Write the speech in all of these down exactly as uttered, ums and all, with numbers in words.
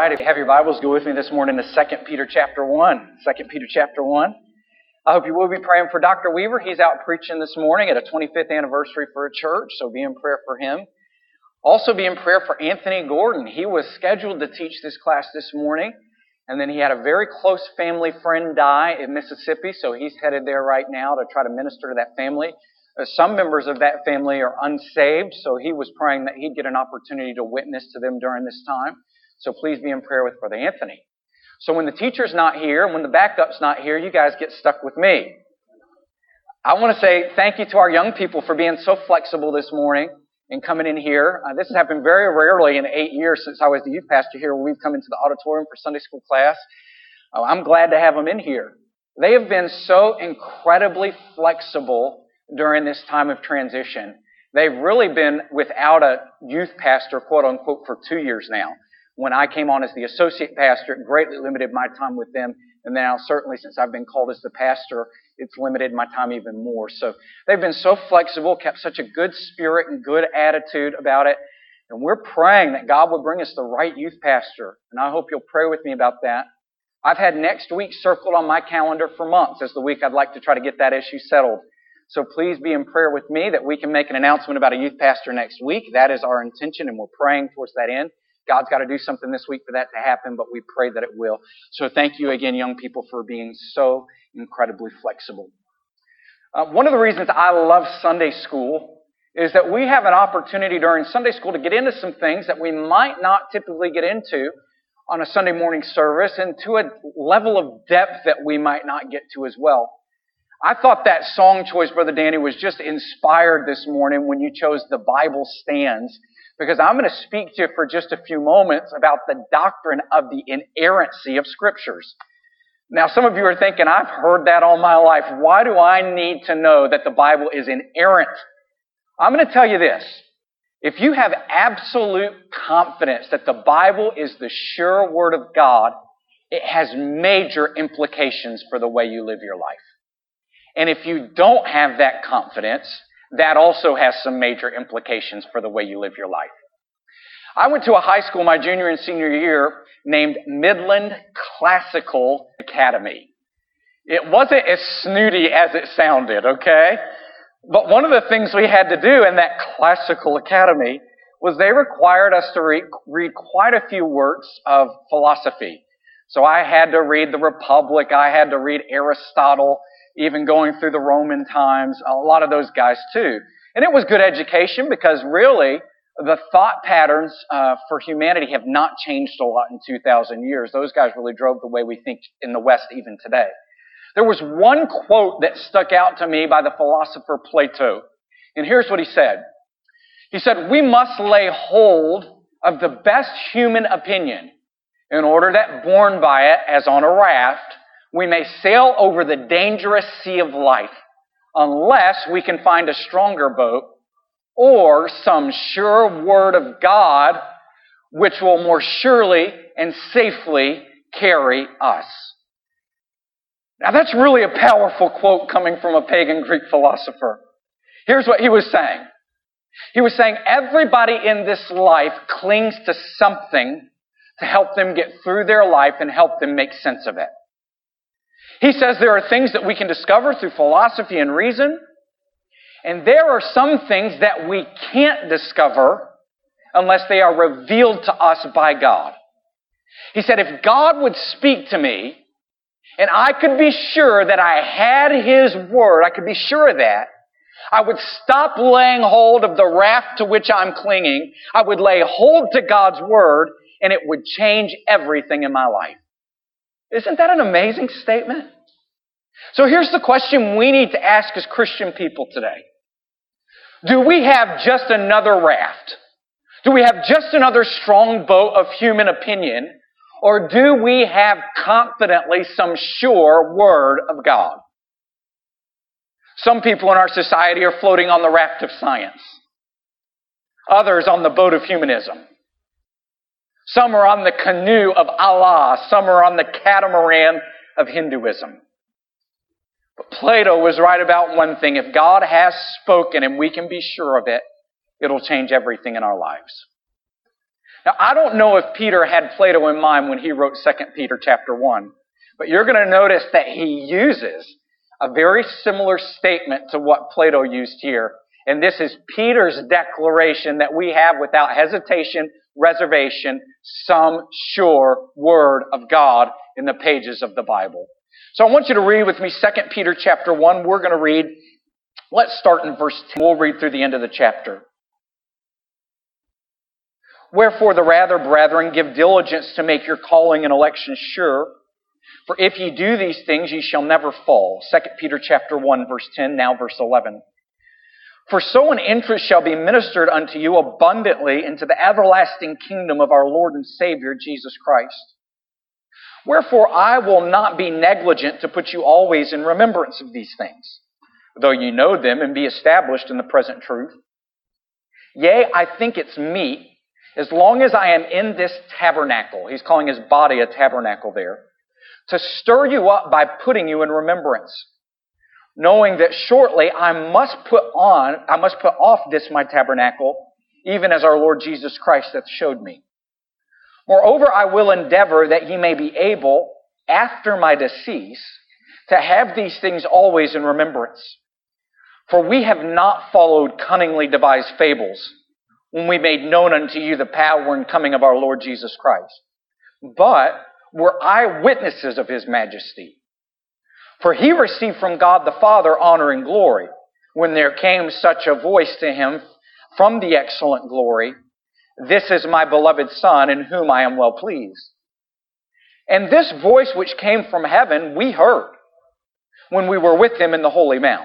right, if you have your Bibles, go with me this morning to Second Peter chapter one. Second Peter chapter one. I hope you will be praying for Doctor Weaver. He's out preaching this morning at a twenty-fifth anniversary for a church, so be in prayer for him. Also be in prayer for Anthony Gordon. He was scheduled to teach this class this morning, and then he had a very close family friend die in Mississippi, so he's headed there right now to try to minister to that family. Some members of that family are unsaved, so he was praying that he'd get an opportunity to witness to them during this time. So please be in prayer with Brother Anthony. So when the teacher's not here, when the backup's not here, you guys get stuck with me. I want to say thank you to our young people for being so flexible this morning and coming in here. Uh, this has happened very rarely in eight years since I was the youth pastor here, where we've come into the auditorium for Sunday school class. Uh, I'm glad to have them in here. They have been so incredibly flexible during this time of transition. They've really been without a youth pastor, quote unquote, for two years now. When I came on as the associate pastor, it greatly limited my time with them. And now, certainly since I've been called as the pastor, it's limited my time even more. So they've been so flexible, kept such a good spirit and good attitude about it. And we're praying that God will bring us the right youth pastor. And I hope you'll pray with me about that. I've had next week circled on my calendar for months as the week I'd like to try to get that issue settled. So please be in prayer with me that we can make an announcement about a youth pastor next week. That is our intention, and we're praying towards that end. God's got to do something this week for that to happen, but we pray that it will. So thank you again, young people, for being so incredibly flexible. Uh, one of the reasons I love Sunday school is that we have an opportunity during Sunday school to get into some things that we might not typically get into on a Sunday morning service, and to a level of depth that we might not get to as well. I thought that song choice, Brother Danny, was just inspired this morning when you chose The Bible Stands, because I'm going to speak to you for just a few moments about the doctrine of the inerrancy of Scriptures. Now, some of you are thinking, I've heard that all my life. Why do I need to know that the Bible is inerrant? I'm going to tell you this. If you have absolute confidence that the Bible is the sure Word of God, it has major implications for the way you live your life. And if you don't have that confidence, that also has some major implications for the way you live your life. I went to a high school my junior and senior year named Midland Classical Academy. It wasn't as snooty as it sounded, okay? But one of the things we had to do in that classical academy was they required us to read, read quite a few works of philosophy. So I had to read the Republic, I had to read Aristotle, even going through the Roman times, a lot of those guys too. And it was good education because really the thought patterns uh, for humanity have not changed a lot in two thousand years. Those guys really drove the way we think in the West even today. There was one quote that stuck out to me by the philosopher Plato. And here's what he said. He said, "We must lay hold of the best human opinion in order that, borne by it as on a raft, we may sail over the dangerous sea of life, unless we can find a stronger boat or some sure word of God which will more surely and safely carry us." Now that's really a powerful quote coming from a pagan Greek philosopher. Here's what he was saying. He was saying everybody in this life clings to something to help them get through their life and help them make sense of it. He says there are things that we can discover through philosophy and reason, and there are some things that we can't discover unless they are revealed to us by God. He said, if God would speak to me, and I could be sure that I had His Word, I could be sure of that, I would stop laying hold of the raft to which I'm clinging, I would lay hold to God's Word, and it would change everything in my life. Isn't that an amazing statement? So here's the question we need to ask as Christian people today. Do we have just another raft? Do we have just another strong boat of human opinion? Or do we have confidently some sure Word of God? Some people in our society are floating on the raft of science. Others on the boat of humanism. Some are on the canoe of Allah. Some are on the catamaran of Hinduism. But Plato was right about one thing. If God has spoken and we can be sure of it, it'll change everything in our lives. Now, I don't know if Peter had Plato in mind when he wrote Second Peter chapter one, but you're going to notice that he uses a very similar statement to what Plato used here. And this is Peter's declaration that we have without hesitation, reservation, some sure word of God in the pages of the Bible. So I want you to read with me Second Peter chapter one. We're going to read, let's start in verse ten. We'll read through the end of the chapter. Wherefore the rather, brethren, give diligence to make your calling and election sure. For if ye do these things, ye shall never fall. Second Peter chapter one, verse ten, now verse eleven. For so an interest shall be ministered unto you abundantly into the everlasting kingdom of our Lord and Savior, Jesus Christ. Wherefore I will not be negligent to put you always in remembrance of these things, though you know them and be established in the present truth. Yea, I think it's meet, as long as I am in this tabernacle, he's calling his body a tabernacle there, to stir you up by putting you in remembrance, knowing that shortly I must put on, I must put off this my tabernacle, even as our Lord Jesus Christ hath showed me. Moreover, I will endeavor that ye may be able, after my decease, to have these things always in remembrance. For we have not followed cunningly devised fables, when we made known unto you the power and coming of our Lord Jesus Christ, but were eyewitnesses of his majesty. For he received from God the Father honor and glory, when there came such a voice to him from the excellent glory, This is my beloved Son, in whom I am well pleased. And this voice which came from heaven we heard, when we were with him in the holy mount.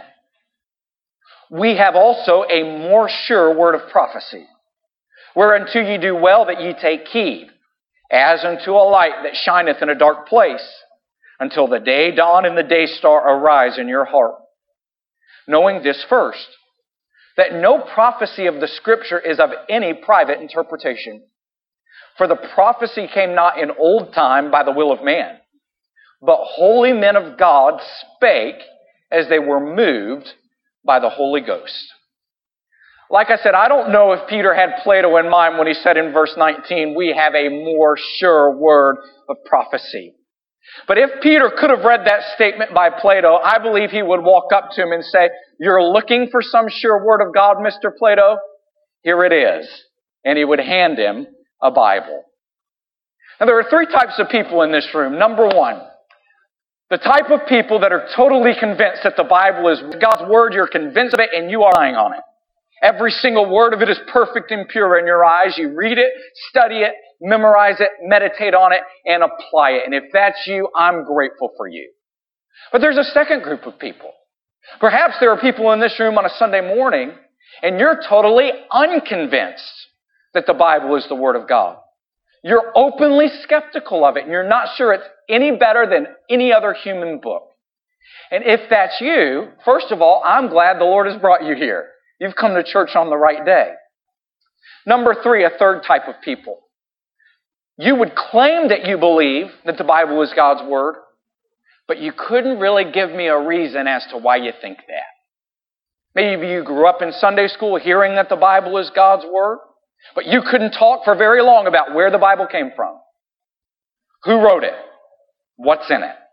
We have also a more sure word of prophecy, whereunto ye do well that ye take heed, as unto a light that shineth in a dark place, until the day dawn and the day star arise in your heart. Knowing this first, that no prophecy of the Scripture is of any private interpretation. For the prophecy came not in old time by the will of man, but holy men of God spake as they were moved by the Holy Ghost. Like I said, I don't know if Peter had Plato in mind when he said in verse nineteen, we have a more sure word of prophecy. But if Peter could have read that statement by Plato, I believe he would walk up to him and say, you're looking for some sure word of God, Mister Plato? Here it is. And he would hand him a Bible. Now there are three types of people in this room. Number one, the type of people that are totally convinced that the Bible is God's Word, you're convinced of it, and you are relying on it. Every single word of it is perfect and pure in your eyes. You read it, study it, memorize it, meditate on it, and apply it. And if that's you, I'm grateful for you. But there's a second group of people. Perhaps there are people in this room on a Sunday morning, and you're totally unconvinced that the Bible is the Word of God. You're openly skeptical of it, and you're not sure it's any better than any other human book. And if that's you, first of all, I'm glad the Lord has brought you here. You've come to church on the right day. Number three, a third type of people. You would claim that you believe that the Bible is God's Word, but you couldn't really give me a reason as to why you think that. Maybe you grew up in Sunday school hearing that the Bible is God's Word, but you couldn't talk for very long about where the Bible came from. Who wrote it? What's in it?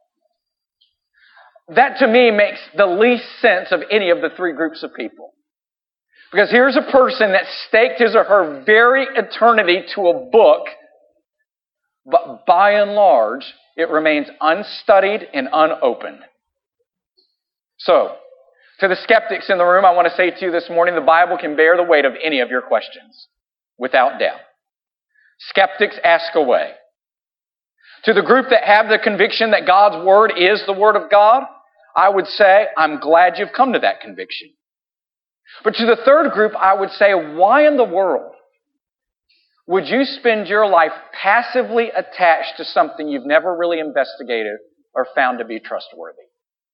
That to me makes the least sense of any of the three groups of people. Because here's a person that staked his or her very eternity to a book, but by and large, it remains unstudied and unopened. So, to the skeptics in the room, I want to say to you this morning, the Bible can bear the weight of any of your questions, without doubt. Skeptics, ask away. To the group that have the conviction that God's Word is the Word of God, I would say, I'm glad you've come to that conviction. But to the third group, I would say, why in the world would you spend your life passively attached to something you've never really investigated or found to be trustworthy?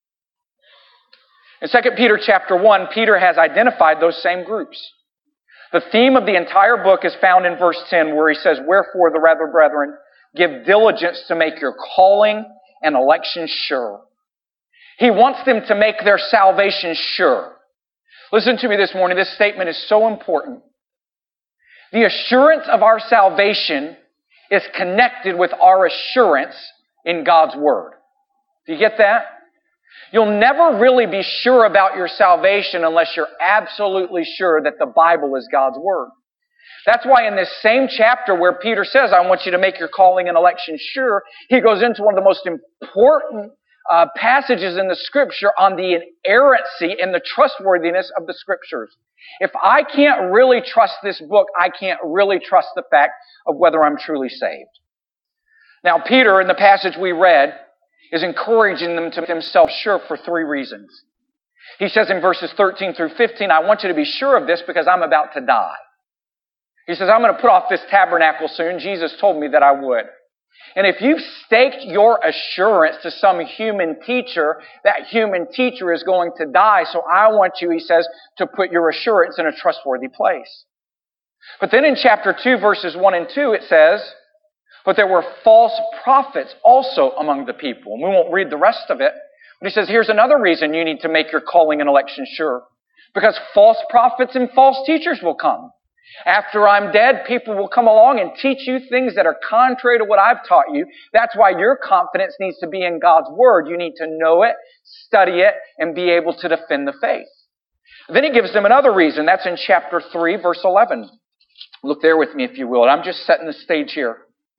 In Second Peter chapter one, Peter has identified those same groups. The theme of the entire book is found in verse ten, where he says, wherefore, the rather, brethren, give diligence to make your calling and election sure. He wants them to make their salvation sure. Listen to me this morning. This statement is so important. The assurance of our salvation is connected with our assurance in God's Word. Do you get that? You'll never really be sure about your salvation unless you're absolutely sure that the Bible is God's Word. That's why in this same chapter where Peter says, I want you to make your calling and election sure, he goes into one of the most important uh, passages in the Scripture on the inerrancy and the trustworthiness of the Scriptures. If I can't really trust this book, I can't really trust the fact of whether I'm truly saved. Now, Peter, in the passage we read, is encouraging them to make themselves sure for three reasons. He says in verses thirteen through fifteen, I want you to be sure of this because I'm about to die. He says, I'm going to put off this tabernacle soon. Jesus told me that I would. And if you've staked your assurance to some human teacher, that human teacher is going to die. So I want you, he says, to put your assurance in a trustworthy place. But then in chapter two, verses one and two, it says, but there were false prophets also among the people. And we won't read the rest of it. But he says, here's another reason you need to make your calling and election sure. Because false prophets and false teachers will come. After I'm dead, people will come along and teach you things that are contrary to what I've taught you. That's why your confidence needs to be in God's Word. You need to know it, study it, and be able to defend the faith. Then he gives them another reason. That's in chapter three, verse eleven. Look there with me, if you will. I'm just setting the stage here.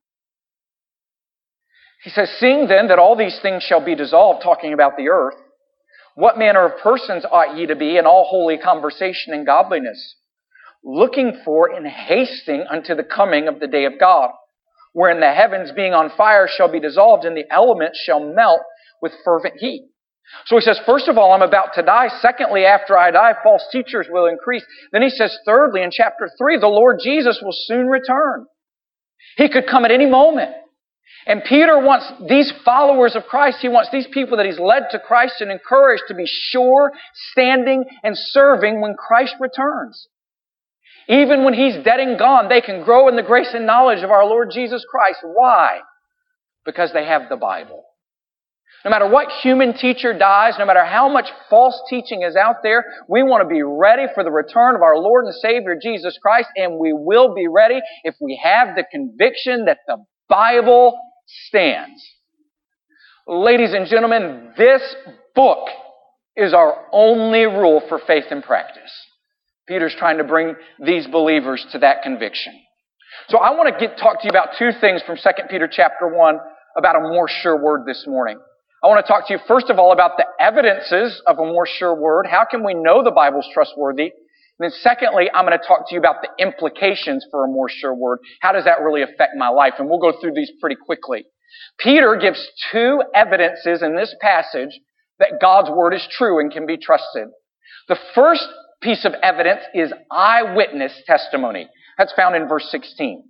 He says, seeing then that all these things shall be dissolved, talking about the earth, what manner of persons ought ye to be in all holy conversation and godliness, looking for and hasting unto the coming of the day of God, wherein the heavens being on fire shall be dissolved, and the elements shall melt with fervent heat. So he says, first of all, I'm about to die. Secondly, after I die, false teachers will increase. Then he says, thirdly, in chapter three, the Lord Jesus will soon return. He could come at any moment. And Peter wants these followers of Christ, he wants these people that he's led to Christ and encouraged to be sure, standing, and serving when Christ returns. Even when He's dead and gone, they can grow in the grace and knowledge of our Lord Jesus Christ. Why? Because they have the Bible. No matter what human teacher dies, no matter how much false teaching is out there, we want to be ready for the return of our Lord and Savior Jesus Christ, and we will be ready if we have the conviction that the Bible stands. Ladies and gentlemen, this book is our only rule for faith and practice. Peter's trying to bring these believers to that conviction. So I want to get talk to you about two things from Second Peter chapter one about a more sure word this morning. I want to talk to you first of all about the evidences of a more sure word. How can we know the Bible's trustworthy? And then secondly, I'm going to talk to you about the implications for a more sure word. How does that really affect my life? And we'll go through these pretty quickly. Peter gives two evidences in this passage that God's word is true and can be trusted. The first piece of evidence is eyewitness testimony. That's found in verse sixteen.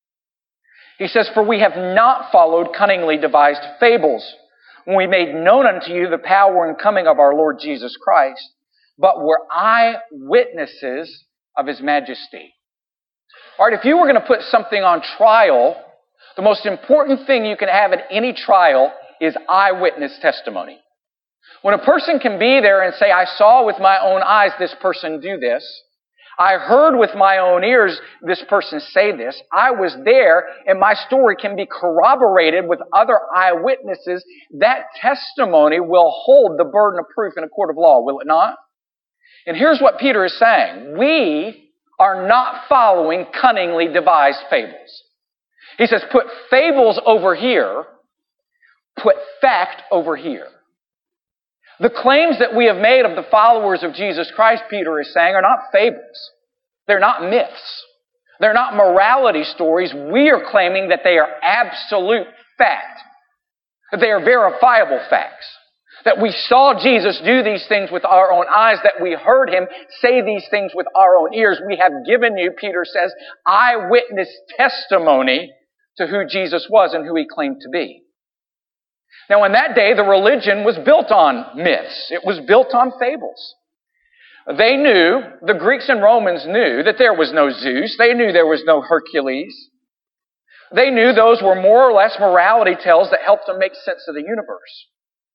He says, for we have not followed cunningly devised fables, when we made known unto you the power and coming of our Lord Jesus Christ, but were eyewitnesses of His majesty. All right, if you were going to put something on trial, the most important thing you can have in any trial is eyewitness testimony. When a person can be there and say, I saw with my own eyes this person do this, I heard with my own ears this person say this, I was there, and my story can be corroborated with other eyewitnesses, that testimony will hold the burden of proof in a court of law, will it not? And here's what Peter is saying. We are not following cunningly devised fables. He says, put fables over here, put fact over here. The claims that we have made of the followers of Jesus Christ, Peter is saying, are not fables. They're not myths. They're not morality stories. We are claiming that they are absolute fact. That they are verifiable facts. That we saw Jesus do these things with our own eyes. That we heard Him say these things with our own ears. We have given you, Peter says, eyewitness testimony to who Jesus was and who He claimed to be. Now, in that day, the religion was built on myths. It was built on fables. They knew, the Greeks and Romans knew, that there was no Zeus. They knew there was no Hercules. They knew those were more or less morality tales that helped them make sense of the universe.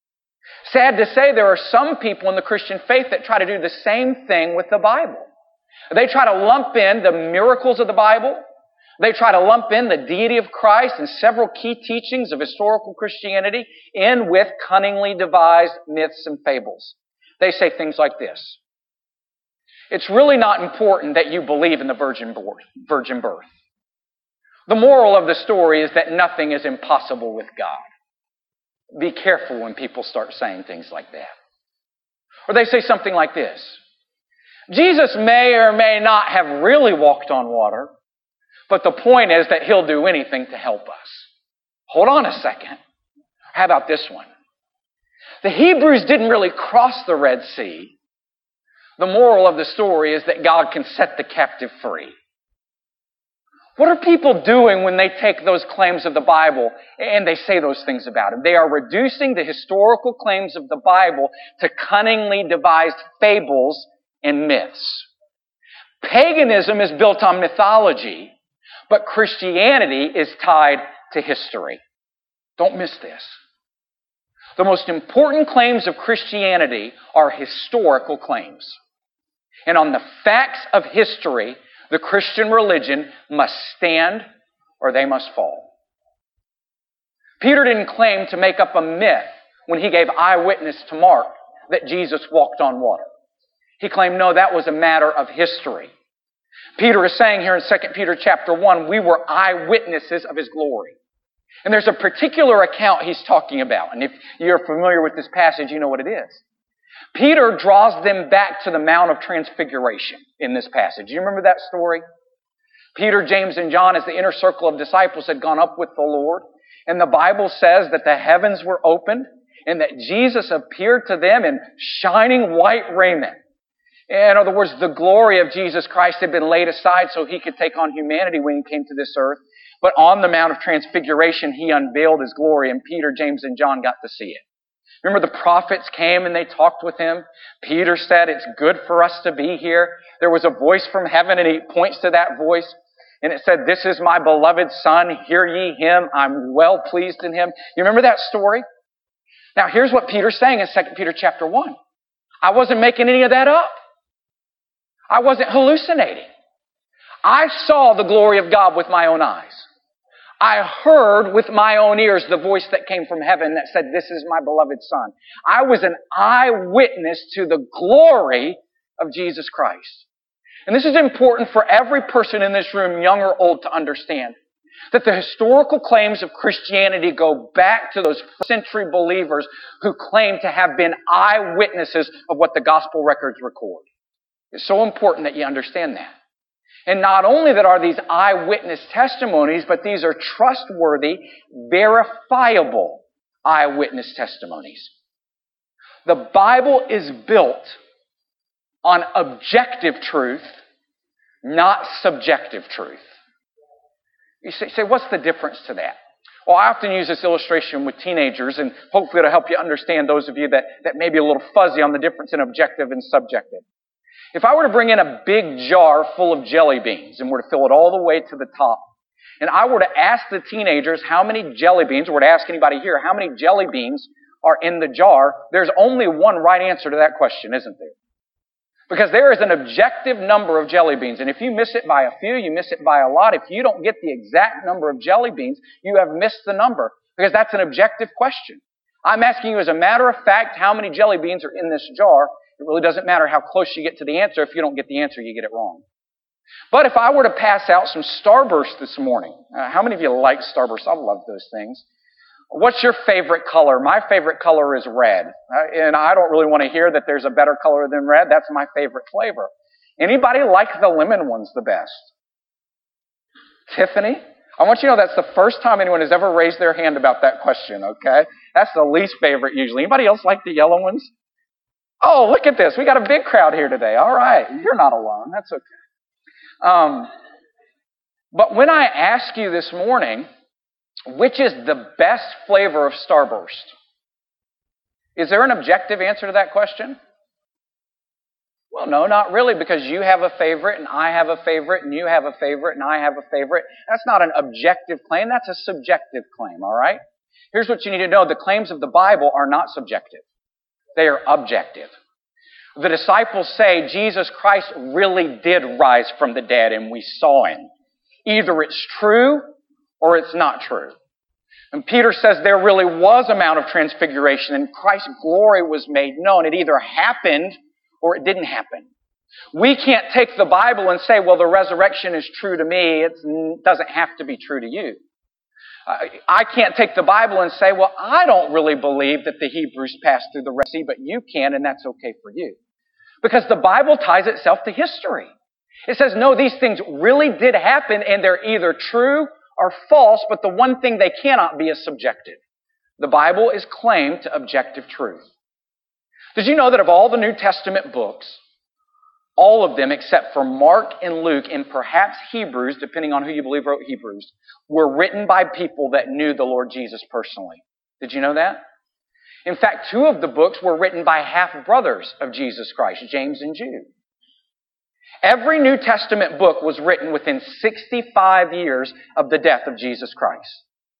Sad to say, there are some people in the Christian faith that try to do the same thing with the Bible. They try to lump in the miracles of the Bible. They try to lump in the deity of Christ and several key teachings of historical Christianity in with cunningly devised myths and fables. They say things like this. It's really not important that you believe in the virgin birth. The moral of the story is that nothing is impossible with God. Be careful when people start saying things like that. Or they say something like this. Jesus may or may not have really walked on water, but the point is that He'll do anything to help us. Hold on a second. How about this one? The Hebrews didn't really cross the Red Sea. The moral of the story is that God can set the captive free. What are people doing when they take those claims of the Bible and they say those things about Him? They are reducing the historical claims of the Bible to cunningly devised fables and myths. Paganism is built on mythology, but Christianity is tied to history. Don't miss this. The most important claims of Christianity are historical claims. And on the facts of history, the Christian religion must stand or they must fall. Peter didn't claim to make up a myth when he gave eyewitness to Mark that Jesus walked on water. He claimed, no, that was a matter of history. Peter is saying here in Second Peter chapter one, we were eyewitnesses of His glory. And there's a particular account he's talking about. And if you're familiar with this passage, you know what it is. Peter draws them back to the Mount of Transfiguration in this passage. You remember that story? Peter, James, and John, as the inner circle of disciples, had gone up with the Lord. And the Bible says that the heavens were opened and that Jesus appeared to them in shining white raiment. In other words, the glory of Jesus Christ had been laid aside so He could take on humanity when He came to this earth. But on the Mount of Transfiguration, He unveiled His glory, and Peter, James, and John got to see it. Remember, the prophets came and they talked with Him. Peter said, it's good for us to be here. There was a voice from heaven, and he points to that voice. And it said, this is my beloved Son. Hear ye Him. I'm well pleased in Him. You remember that story? Now, here's what Peter's saying in Second Peter chapter one. I wasn't making any of that up. I wasn't hallucinating. I saw the glory of God with my own eyes. I heard with my own ears the voice that came from heaven that said, this is my beloved Son. I was an eyewitness to the glory of Jesus Christ. And this is important for every person in this room, young or old, to understand. That the historical claims of Christianity go back to those first century believers who claim to have been eyewitnesses of what the gospel records record. It's so important that you understand that. And not only that are these eyewitness testimonies, but these are trustworthy, verifiable eyewitness testimonies. The Bible is built on objective truth, not subjective truth. You say, say, what's the difference to that? Well, I often use this illustration with teenagers, and hopefully it'll help you understand those of you that, that may be a little fuzzy on the difference in objective and subjective. If I were to bring in a big jar full of jelly beans and were to fill it all the way to the top, and I were to ask the teenagers how many jelly beans, or were to ask anybody here how many jelly beans are in the jar, there's only one right answer to that question, isn't there? Because there is an objective number of jelly beans, and if you miss it by a few, you miss it by a lot. If you don't get the exact number of jelly beans, you have missed the number, because that's an objective question. I'm asking you as a matter of fact how many jelly beans are in this jar. It really doesn't matter how close you get to the answer. If you don't get the answer, you get it wrong. But if I were to pass out some Starburst this morning, uh, how many of you like Starburst? I love those things. What's your favorite color? My favorite color is red. Uh, and I don't really want to hear that there's a better color than red. That's my favorite flavor. Anybody like the lemon ones the best? Tiffany? I want you to know that's the first time anyone has ever raised their hand about that question, okay? That's the least favorite usually. Anybody else like the yellow ones? Oh, look at this. We got a big crowd here today. All right. You're not alone. That's okay. Um, but when I ask you this morning, which is the best flavor of Starburst? Is there an objective answer to that question? Well, no, not really, because you have a favorite and I have a favorite and you have a favorite and I have a favorite. That's not an objective claim. That's a subjective claim, all right? Here's what you need to know. The claims of the Bible are not subjective. They are objective. The disciples say Jesus Christ really did rise from the dead and we saw him. Either it's true or it's not true. And Peter says there really was a Mount of Transfiguration and Christ's glory was made known. It either happened or it didn't happen. We can't take the Bible and say, well, the resurrection is true to me. It doesn't have to be true to you. I can't take the Bible and say, well, I don't really believe that the Hebrews passed through the Red Sea, but you can, and that's okay for you. Because the Bible ties itself to history. It says, no, these things really did happen, and they're either true or false, but the one thing they cannot be is subjective. The Bible is claimed to objective truth. Did you know that of all the New Testament books, all of them except for Mark and Luke and perhaps Hebrews, depending on who you believe wrote Hebrews, were written by people that knew the Lord Jesus personally? Did you know that? In fact, two of the books were written by half-brothers of Jesus Christ, James and Jude. Every New Testament book was written within sixty-five years of the death of Jesus Christ.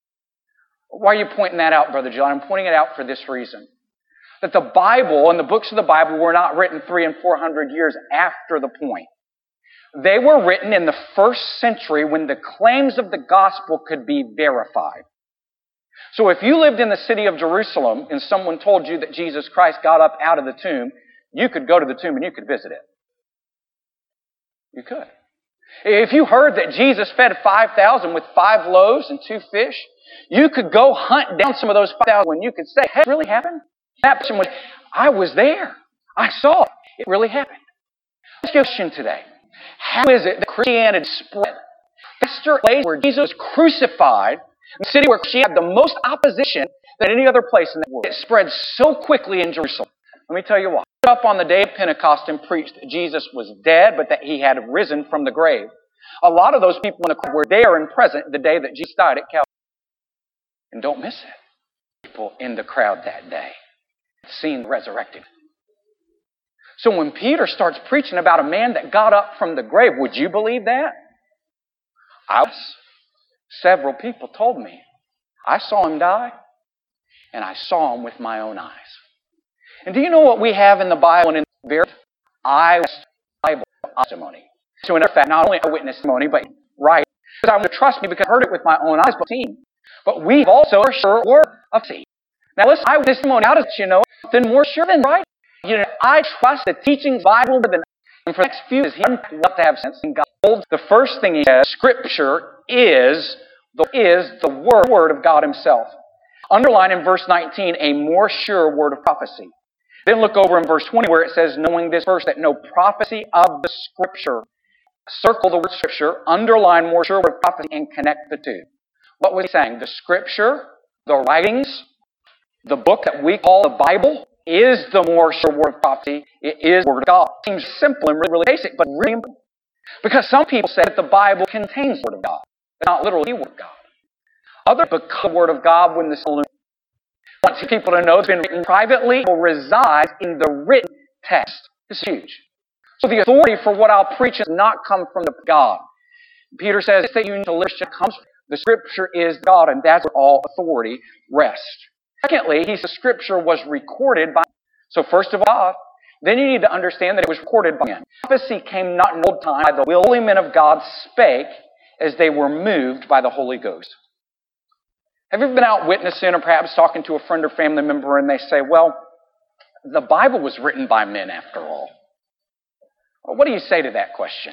Why are you pointing that out, Brother John? I'm pointing it out for this reason. That the Bible and the books of the Bible were not written three and four hundred years after the point. They were written in the first century when the claims of the gospel could be verified. So if you lived in the city of Jerusalem and someone told you that Jesus Christ got up out of the tomb, you could go to the tomb and you could visit it. You could. If you heard that Jesus fed five thousand with five loaves and two fish, you could go hunt down some of those five thousand and you could say, hey, it really happened? That person would, I was there. I saw it. It really happened. Let's get a question today. How is it that Christianity spread? That's the place where Jesus was crucified, the city where Christianity had the most opposition than any other place in the world. It spread so quickly in Jerusalem. Let me tell you why. He stood up on the day of Pentecost and preached that Jesus was dead, but that he had risen from the grave. A lot of those people in the crowd were there and present the day that Jesus died at Calvary. And don't miss it. People in the crowd that day had seen the resurrected. So when Peter starts preaching about a man that got up from the grave, would you believe that? I was. Several people told me. I saw him die, and I saw him with my own eyes. And do you know what we have in the Bible and in the very eyewitness Bible testimony? So in fact, not only eyewitness testimony, but right. Because I want to trust me because I heard it with my own eyes, but seen. But we also are sure word of see. Now listen, eyewitness testimony, how does you know something more sure than right? You know, I trust the teaching of the Bible more than and for the next few is he doesn't have to have sense in God. The first thing he says, Scripture is the is the word, word of God himself. Underline in verse nineteen, a more sure word of prophecy. Then look over in verse twenty where it says, knowing this verse, that no prophecy of the Scripture. Circle the word Scripture, underline more sure word of prophecy, and connect the two. What was he saying? The Scripture, the writings, the book that we call the Bible, is the more sure word of prophecy. It is the Word of God. It seems simple and really, really basic, but really important. Because some people say that the Bible contains the Word of God. It's not literally the Word of God. Others become the Word of God when the Soul wants people to know it's been written privately or resides in the written text. This is huge. So the authority for what I'll preach does not come from the God. Peter says that you need to listen comes from the Scripture is God, and that's where all authority rests. Secondly, he says Scripture was recorded by. So first of all, then you need to understand that it was recorded by men. Prophecy came not in old time. By the holy men of God spake as they were moved by the Holy Ghost. Have you ever been out witnessing or perhaps talking to a friend or family member and they say, well, the Bible was written by men after all? Well, what do you say to that question?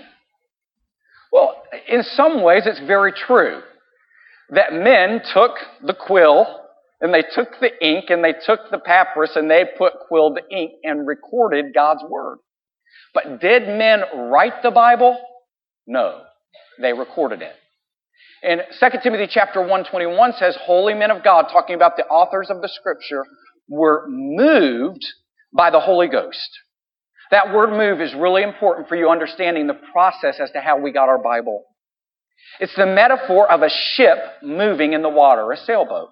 Well, in some ways it's very true that men took the quill and they took the ink and they took the papyrus and they put quill to ink and recorded God's Word. But did men write the Bible? No, they recorded it. And Second Timothy chapter one twenty-one says, holy men of God, talking about the authors of the Scripture, were moved by the Holy Ghost. That word move is really important for you understanding the process as to how we got our Bible. It's the metaphor of a ship moving in the water, a sailboat.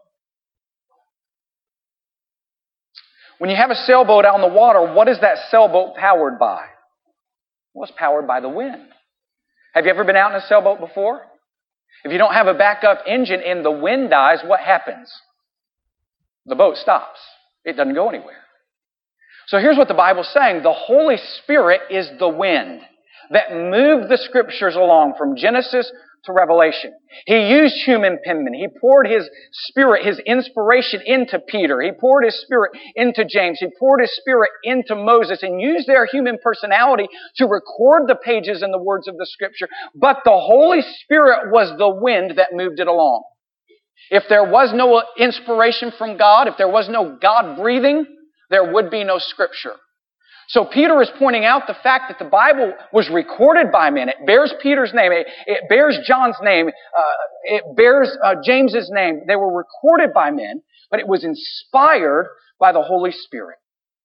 When you have a sailboat out on the water, what is that sailboat powered by? Well, it's powered by the wind. Have you ever been out in a sailboat before? If you don't have a backup engine and the wind dies, what happens? The boat stops. It doesn't go anywhere. So here's what the Bible's saying. The Holy Spirit is the wind that moved the Scriptures along from Genesis to Revelation. He used human penmen. He poured His Spirit, His inspiration into Peter. He poured His Spirit into James. He poured His Spirit into Moses and used their human personality to record the pages and the words of the Scripture. But the Holy Spirit was the wind that moved it along. If there was no inspiration from God, if there was no God breathing, there would be no Scripture. So Peter is pointing out the fact that the Bible was recorded by men. It bears Peter's name. It, it bears John's name. Uh, it bears uh, James's name. They were recorded by men, but it was inspired by the Holy Spirit.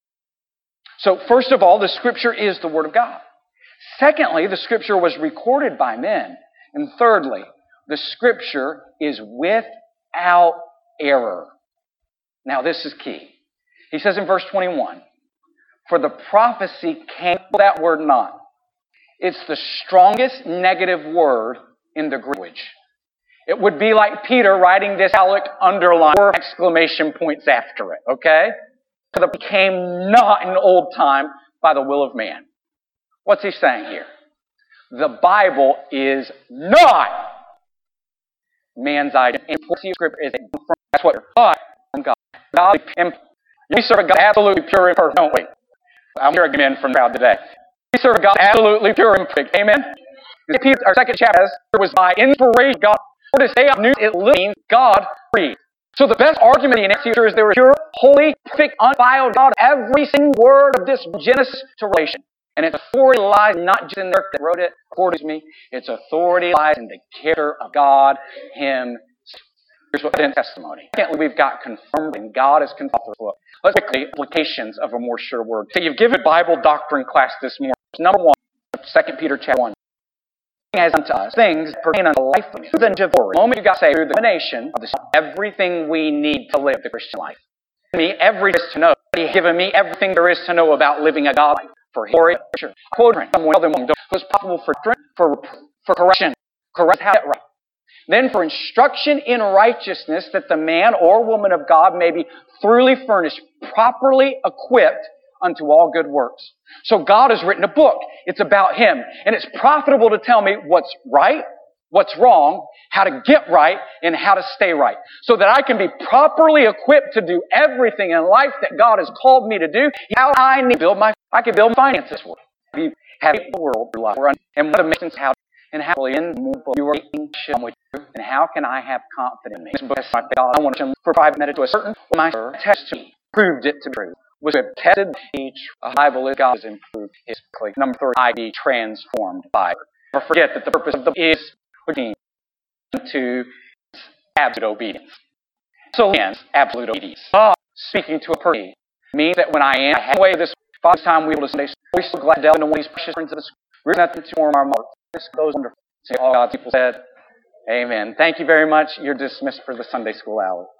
So first of all, the Scripture is the Word of God. Secondly, the Scripture was recorded by men. And thirdly, the Scripture is without error. Now this is key. He says in verse twenty-one, for the prophecy came, that word not. It's the strongest negative word in the Greek language. It would be like Peter writing this italic underline, four exclamation points after it, okay? For the came not in old time by the will of man. What's he saying here? The Bible is not man's idea. And Scripture is a that's what but from God. God and we serve a God absolutely pure and perfect, don't we? I'm hearing amen from the crowd today. We serve a God absolutely pure and perfect. Amen? Peter, our second chapter says, it was by inspiration of God. For to say of news, it means God breathed. So the best argument in the answer is there is pure, holy, perfect, undefiled God. Every single word of this Genesis to Revelation. And its authority lies not just in the earth that wrote it, according to me. Its authority lies in the character of God Himself. Here's what in testimony. Secondly, we've got confirmed, and God is confirmed. Let's quickly applications of a more sure word. So you've given Bible doctrine class this morning. Number one, Second Peter chapter one. As unto us, things pertain unto life and divorce. The moment you got saved through the combination of this, everything we need to live the Christian life. Me, everything there is to know. He has given me everything there is to know about living a God life. For His glory, quote, someone tell them it was possible for for for correction, correct how it right. Then for instruction in righteousness, that the man or woman of God may be thoroughly furnished, properly equipped unto all good works. So God has written a book. It's about Him. And it's profitable to tell me what's right, what's wrong, how to get right, and how to stay right. So that I can be properly equipped to do everything in life that God has called me to do. How I need to build my, I can build finances for you. Have the world through life. And what amazing how and how in you are with you, and how can I have confidence in me? This book my God. I want to for private meditate to a certain my test to me proved it to be true. Was have tested each Bible is God has improved his click. Number three, I be transformed by it. Never forget that the purpose of the is to absolute obedience. So again, absolute obedience. God speaking to a person means that when I am I have away this Father's time we will Sunday, we're so glad to delve into one of these precious friends of the Scripture. We're nothing to form our mark. This goes wonderful. Say all God's people said, amen. Thank you very much. You're dismissed for the Sunday school hour.